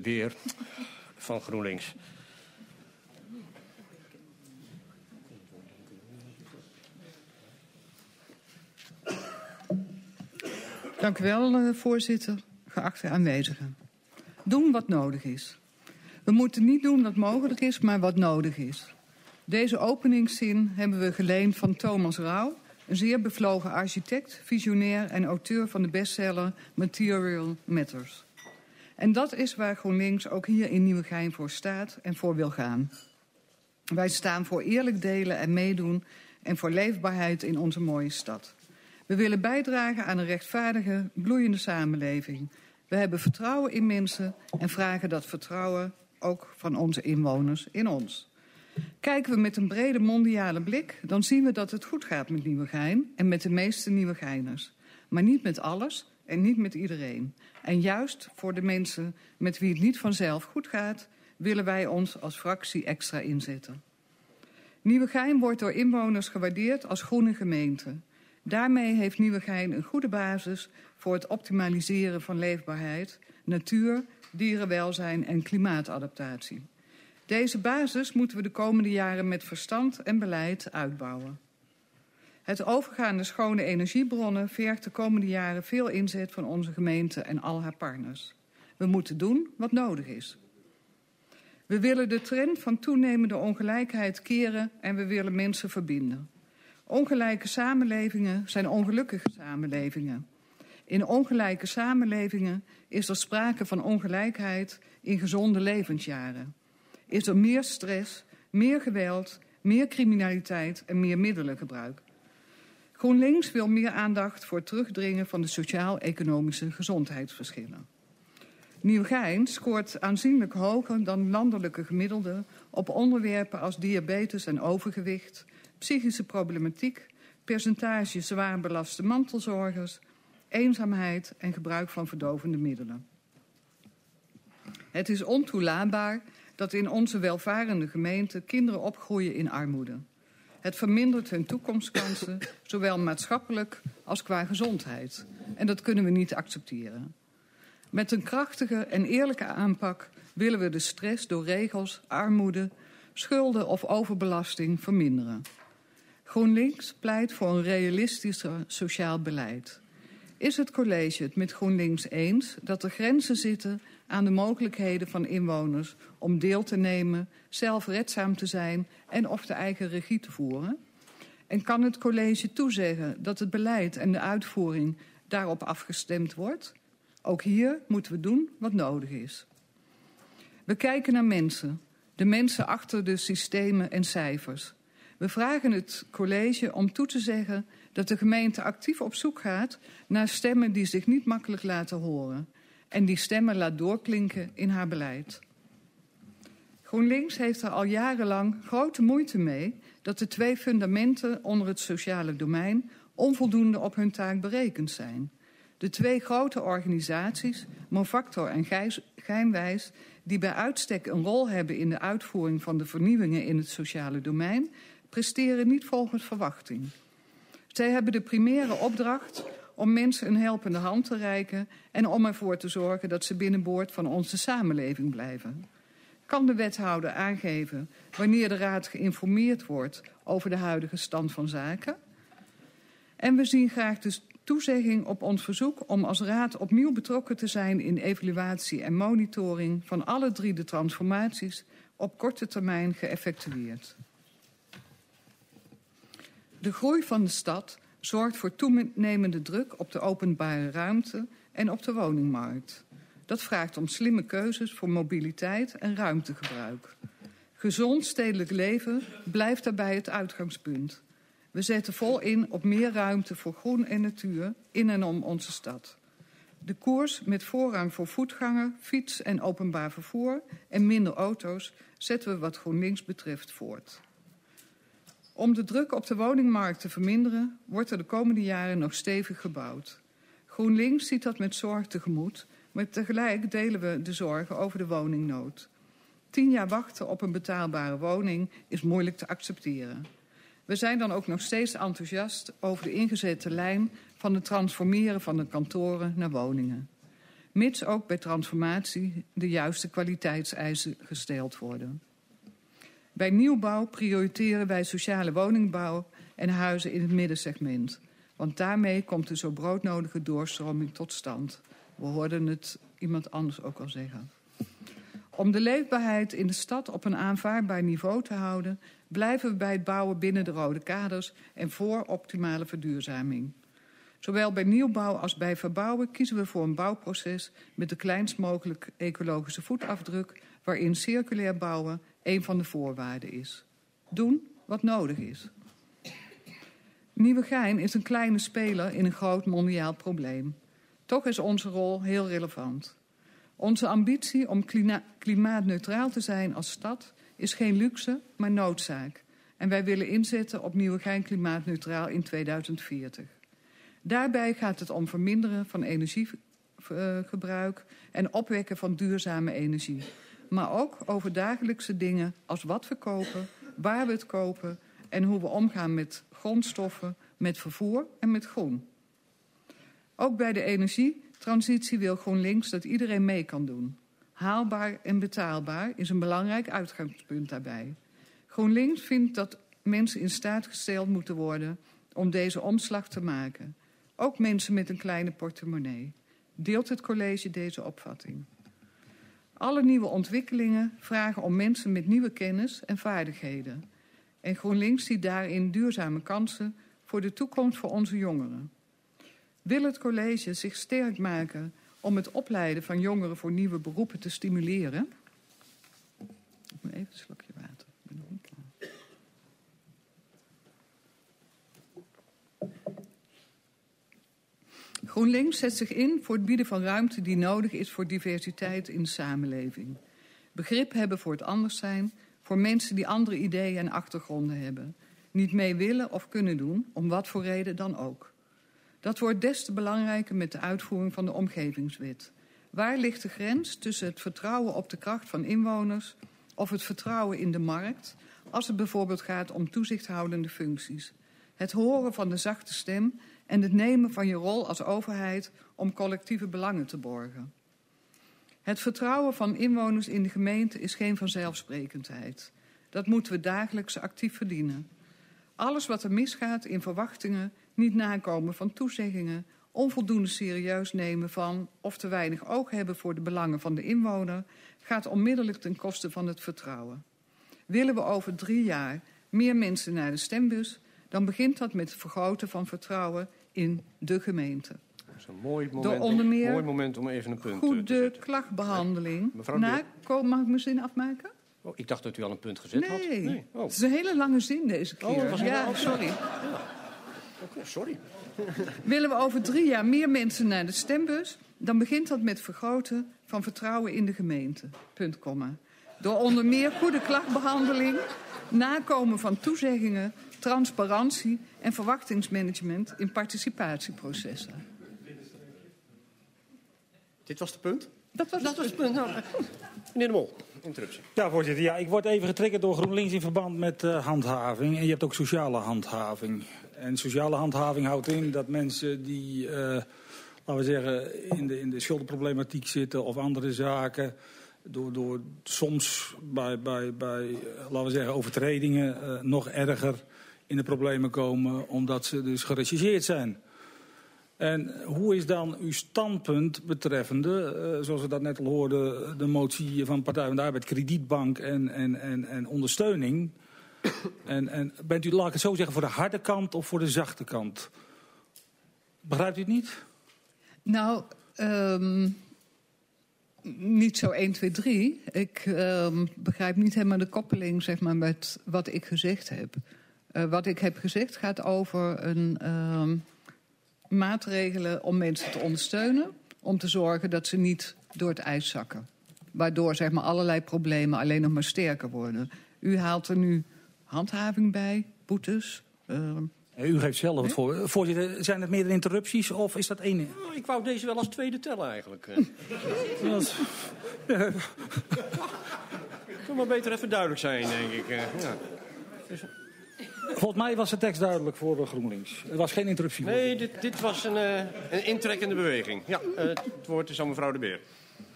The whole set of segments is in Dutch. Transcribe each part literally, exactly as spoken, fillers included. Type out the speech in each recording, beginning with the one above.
Beer van GroenLinks. Dank u wel, voorzitter. Geachte aanwezigen. Doen wat nodig is. We moeten niet doen wat mogelijk is, maar wat nodig is. Deze openingszin hebben we geleend van Thomas Rauw, een zeer bevlogen architect, visionair en auteur van de bestseller Material Matters. En dat is waar GroenLinks ook hier in Nieuwegein voor staat en voor wil gaan. Wij staan voor eerlijk delen en meedoen en voor leefbaarheid in onze mooie stad. We willen bijdragen aan een rechtvaardige, bloeiende samenleving. We hebben vertrouwen in mensen en vragen dat vertrouwen ook van onze inwoners in ons. Kijken we met een brede mondiale blik, dan zien we dat het goed gaat met Nieuwegein en met de meeste Nieuwegeiners. Maar niet met alles en niet met iedereen. En juist voor de mensen met wie het niet vanzelf goed gaat, willen wij ons als fractie extra inzetten. Nieuwegein wordt door inwoners gewaardeerd als groene gemeente. Daarmee heeft Nieuwegein een goede basis voor het optimaliseren van leefbaarheid, natuur, dierenwelzijn en klimaatadaptatie. Deze basis moeten we de komende jaren met verstand en beleid uitbouwen. Het overgaan naar schone energiebronnen vergt de komende jaren veel inzet van onze gemeente en al haar partners. We moeten doen wat nodig is. We willen de trend van toenemende ongelijkheid keren en we willen mensen verbinden. Ongelijke samenlevingen zijn ongelukkige samenlevingen. In ongelijke samenlevingen is er sprake van ongelijkheid in gezonde levensjaren. Is er meer stress, meer geweld, meer criminaliteit en meer middelengebruik. GroenLinks wil meer aandacht voor het terugdringen van de sociaal-economische gezondheidsverschillen. Nieuwegein scoort aanzienlijk hoger dan landelijke gemiddelden op onderwerpen als diabetes en overgewicht, psychische problematiek, percentage zwaar belaste mantelzorgers, eenzaamheid en gebruik van verdovende middelen. Het is ontoelaatbaar dat in onze welvarende gemeente kinderen opgroeien in armoede. Het vermindert hun toekomstkansen, zowel maatschappelijk als qua gezondheid. En dat kunnen we niet accepteren. Met een krachtige en eerlijke aanpak willen we de stress door regels, armoede, schulden of overbelasting verminderen. GroenLinks pleit voor een realistischer sociaal beleid. Is het college het met GroenLinks eens dat er grenzen zitten aan de mogelijkheden van inwoners om deel te nemen, zelfredzaam te zijn en of de eigen regie te voeren? En kan het college toezeggen dat het beleid en de uitvoering daarop afgestemd wordt? Ook hier moeten we doen wat nodig is. We kijken naar mensen, de mensen achter de systemen en cijfers. We vragen het college om toe te zeggen dat de gemeente actief op zoek gaat naar stemmen die zich niet makkelijk laten horen. En die stemmen laat doorklinken in haar beleid. GroenLinks heeft er al jarenlang grote moeite mee dat de twee fundamenten onder het sociale domein onvoldoende op hun taak berekend zijn. De twee grote organisaties, Movactor en Geinwijs, die bij uitstek een rol hebben in de uitvoering van de vernieuwingen in het sociale domein, presteren niet volgens verwachting. Zij hebben de primaire opdracht om mensen een helpende hand te reiken en om ervoor te zorgen dat ze binnenboord van onze samenleving blijven. Kan de wethouder aangeven wanneer de raad geïnformeerd wordt over de huidige stand van zaken? En we zien graag de toezegging op ons verzoek om als raad opnieuw betrokken te zijn in evaluatie en monitoring van alle drie de transformaties op korte termijn geëffectueerd. De groei van de stad zorgt voor toenemende druk op de openbare ruimte en op de woningmarkt. Dat vraagt om slimme keuzes voor mobiliteit en ruimtegebruik. Gezond stedelijk leven blijft daarbij het uitgangspunt. We zetten vol in op meer ruimte voor groen en natuur in en om onze stad. De koers met voorrang voor voetganger, fiets en openbaar vervoer en minder auto's zetten we wat GroenLinks betreft voort. Om de druk op de woningmarkt te verminderen, wordt er de komende jaren nog stevig gebouwd. GroenLinks ziet dat met zorg tegemoet, maar tegelijk delen we de zorgen over de woningnood. Tien jaar wachten op een betaalbare woning is moeilijk te accepteren. We zijn dan ook nog steeds enthousiast over de ingezette lijn van het transformeren van de kantoren naar woningen. mits ook bij transformatie de juiste kwaliteitseisen gesteld worden. Bij nieuwbouw prioriteren wij sociale woningbouw en huizen in het middensegment. Want daarmee komt de zo broodnodige doorstroming tot stand. We hoorden het iemand anders ook al zeggen. Om de leefbaarheid in de stad op een aanvaardbaar niveau te houden, blijven we bij het bouwen binnen de rode kaders en voor optimale verduurzaming. Zowel bij nieuwbouw als bij verbouwen kiezen we voor een bouwproces met de kleinst mogelijke ecologische voetafdruk, waarin circulair bouwen een van de voorwaarden is. Doen wat nodig is. Nieuwegein is een kleine speler in een groot mondiaal probleem. Toch is onze rol heel relevant. Onze ambitie om klima- klimaatneutraal te zijn als stad is geen luxe, maar noodzaak. En wij willen inzetten op Nieuwegein klimaatneutraal in tweeduizend veertig. Daarbij gaat het om verminderen van energiegebruik en opwekken van duurzame energie. Maar ook over dagelijkse dingen als wat we kopen, waar we het kopen en hoe we omgaan met grondstoffen, met vervoer en met groen. Ook bij de energietransitie wil GroenLinks dat iedereen mee kan doen. Haalbaar en betaalbaar is een belangrijk uitgangspunt daarbij. GroenLinks vindt dat mensen in staat gesteld moeten worden om deze omslag te maken. Ook mensen met een kleine portemonnee. Deelt het college deze opvatting? Alle nieuwe ontwikkelingen vragen om mensen met nieuwe kennis en vaardigheden. En GroenLinks ziet daarin duurzame kansen voor de toekomst voor onze jongeren. Wil het college zich sterk maken om het opleiden van jongeren voor nieuwe beroepen te stimuleren? Ik moet even een slokje water. Ik ben nog niet klaar. GroenLinks zet zich in voor het bieden van ruimte die nodig is voor diversiteit in de samenleving. Begrip hebben voor het anders zijn, voor mensen die andere ideeën en achtergronden hebben. Niet mee willen of kunnen doen, om wat voor reden dan ook. Dat wordt des te belangrijker met de uitvoering van de omgevingswet. Waar ligt de grens tussen het vertrouwen op de kracht van inwoners of het vertrouwen in de markt, als het bijvoorbeeld gaat om toezichthoudende functies? Het horen van de zachte stem en het nemen van je rol als overheid om collectieve belangen te borgen. Het vertrouwen van inwoners in de gemeente is geen vanzelfsprekendheid. Dat moeten we dagelijks actief verdienen. Alles wat er misgaat in verwachtingen, niet nakomen van toezeggingen, onvoldoende serieus nemen van of te weinig oog hebben voor de belangen van de inwoner, gaat onmiddellijk ten koste van het vertrouwen. Willen we over drie jaar meer mensen naar de stembus, dan begint dat met het vergroten van vertrouwen in de gemeente. Dat is een mooi moment, Door onder meer mooi moment om even een punt goede te zetten. klachtbehandeling. Mevrouw Na, mag ik mijn zin afmaken? Oh, ik dacht dat u al een punt gezet Nee, had. Nee. Oh. het is een hele lange zin deze keer. Oh, dat was een- ja, oh, sorry. Okay, sorry. Willen we over drie jaar meer mensen naar de stembus, dan begint dat met vergroten van vertrouwen in de gemeente. Punt, komma. Door onder meer goede klachtbehandeling, nakomen van toezeggingen, transparantie en verwachtingsmanagement in participatieprocessen. Dit was de punt? Dat was Dat was het punt. Nou, meneer De Mol, interruptie. Ja, voorzitter. Ja, ik word even getriggerd door GroenLinks in verband met uh, handhaving. En je hebt ook sociale handhaving. En sociale handhaving houdt in dat mensen die, uh, laten we zeggen, in de, in de schuldenproblematiek zitten of andere zaken, door, door soms bij, bij, bij uh, laten we zeggen, overtredingen uh, nog erger in de problemen komen, omdat ze dus gerechercheerd zijn. En hoe is dan uw standpunt betreffende, uh, zoals we dat net al hoorden, de motie van Partij van de Arbeid, kredietbank en, en, en, en ondersteuning? En, en bent u, laat ik het zo zeggen, voor de harde kant of voor de zachte kant? Begrijpt u het niet? Nou, um, niet zo één, twee, drie. Ik um, begrijp niet helemaal de koppeling, zeg maar, met wat ik gezegd heb. Uh, wat ik heb gezegd gaat over een um, maatregelen om mensen te ondersteunen, om te zorgen dat ze niet door het ijs zakken. Waardoor, zeg maar, allerlei problemen alleen nog maar sterker worden. U haalt er nu handhaving bij, boetes. Uh, U geeft zelf het voor. Voorzitter, zijn het meerdere interrupties of is dat één? Oh, ik wou deze wel als tweede tellen eigenlijk. Dat... Kan maar beter even duidelijk zijn, denk ik. Ja. Dus, Volgens mij was de tekst duidelijk voor uh, GroenLinks. Er was geen interruptie. Nee, dit, dit was een, uh, een intrekkende beweging. Ja, uh, het woord is aan mevrouw De Beer.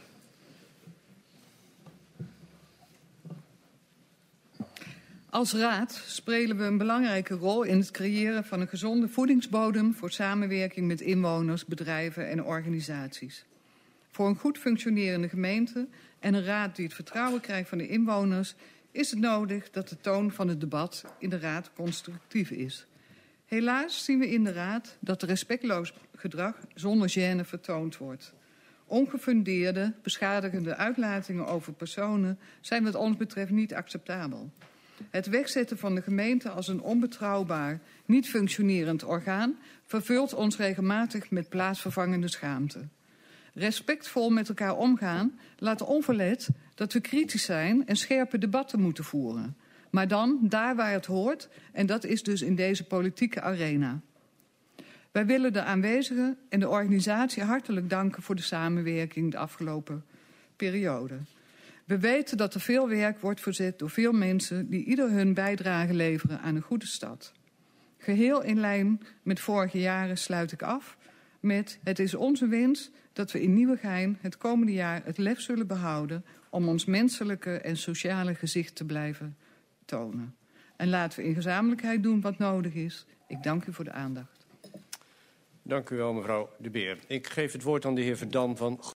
Als raad spelen we een belangrijke rol in het creëren van een gezonde voedingsbodem voor samenwerking met inwoners, bedrijven en organisaties. Voor een goed functionerende gemeente en een raad die het vertrouwen krijgt van de inwoners is het nodig dat de toon van het debat in de raad constructief is. Helaas zien we in de raad dat er respectloos gedrag zonder gêne vertoond wordt. Ongefundeerde, beschadigende uitlatingen over personen zijn wat ons betreft niet acceptabel. Het wegzetten van de gemeente als een onbetrouwbaar, niet functionerend orgaan vervult ons regelmatig met plaatsvervangende schaamte. Respectvol met elkaar omgaan laat onverlet dat we kritisch zijn en scherpe debatten moeten voeren. Maar dan daar waar het hoort, en dat is dus in deze politieke arena. Wij willen de aanwezigen en de organisatie hartelijk danken voor de samenwerking de afgelopen periode. We weten dat er veel werk wordt verzet door veel mensen die ieder hun bijdrage leveren aan een goede stad. Geheel in lijn met vorige jaren sluit ik af met: het is onze wens dat we in Nieuwegein het komende jaar het lef zullen behouden om ons menselijke en sociale gezicht te blijven tonen. En laten we in gezamenlijkheid doen wat nodig is. Ik dank u voor de aandacht. Dank u wel, mevrouw De Beer. Ik geef het woord aan de heer Verdam van